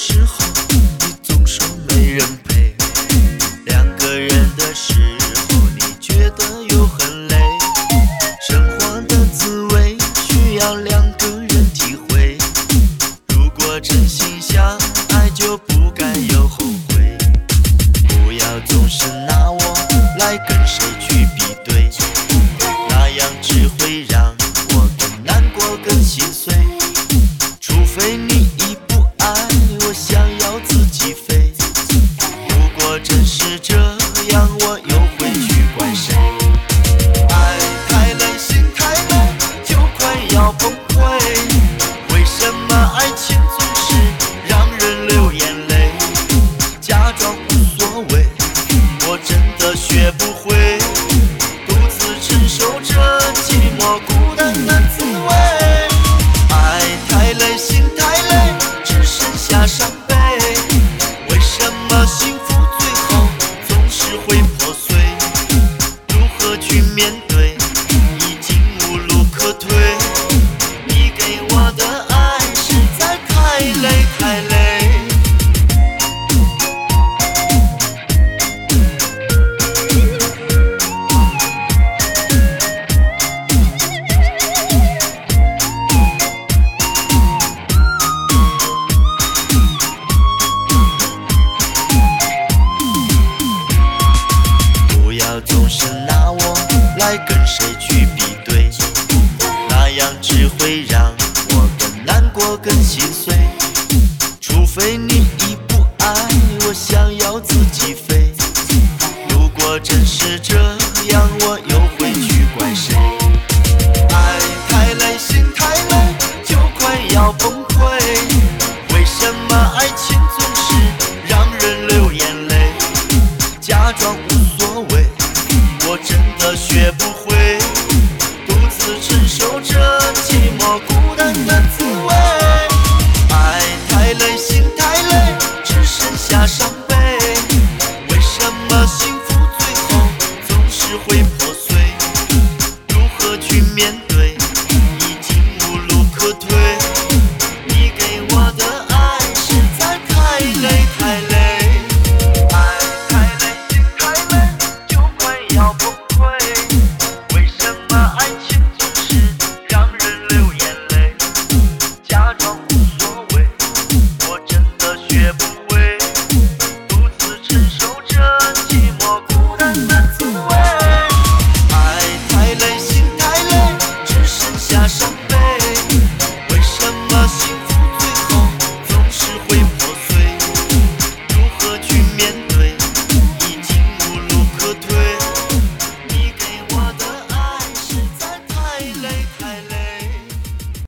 时候，你总说没人陪。两个人的时候，你觉得又很累。生活的滋味需要两个人体会。如果真心相爱，就不该有后悔。不要总是拿我来跟谁去比对，那样只会让我更难过更心碎。除非你已不爱我，想要自己飞。如果真是这样，我又会去怪谁？爱太累，心太累，就快要崩溃。为什么爱情总是让人流眼泪？假装无所谓，我真的学不会，独自承受着寂寞孤单的滋味。爱太累，心太累，只剩下伤悲。为什么幸福最后总是会破碎？如何去面对？已经无路可退。你给我的爱实在太累太累。不要总是拿我来跟谁去比对，那样只会让我更难过更心碎。除非你已不爱我，想要自己飞。如果真是这样，我又会去怪谁？爱太累，心太累，就快要崩溃。为什么爱情总是让人流眼泪？假装无所谓，我真的学不会，独自承受着寂寞孤单的滋味。爱太累，心太累，只剩下伤悲。为什么幸福最后总是会破碎？如何去面对？已经无路可退。你给我的爱实在太累太累。爱太累，心太累，就快要崩溃。为什么爱情总是让人流眼泪？假装无所谓，我真的学不会，独自承受着寂寞孤单的滋味。